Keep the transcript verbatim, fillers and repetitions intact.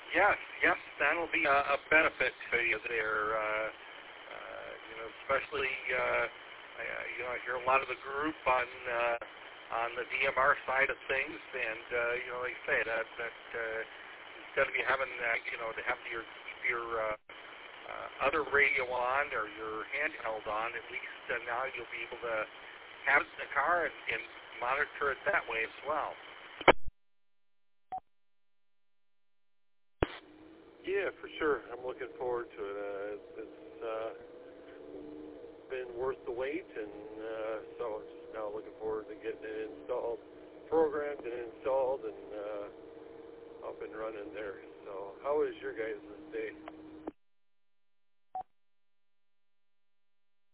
Yes, yes, that'll be a, a benefit to you there. Uh, uh, you know, especially uh, I, you know, I hear a lot of the group on uh, on the D M R side of things, and uh, you know, like I say that that uh, instead of you having uh, you know to have your keep your uh, uh, other radio on or your handheld on, at least uh, now you'll be able to have it in the car and, and monitor it that way as well. Yeah, for sure. I'm looking forward to it. Uh, it's it's uh, been worth the wait, and uh, so I'm just now looking forward to getting it installed, programmed and installed, and uh, up and running there. So how is your guys' day?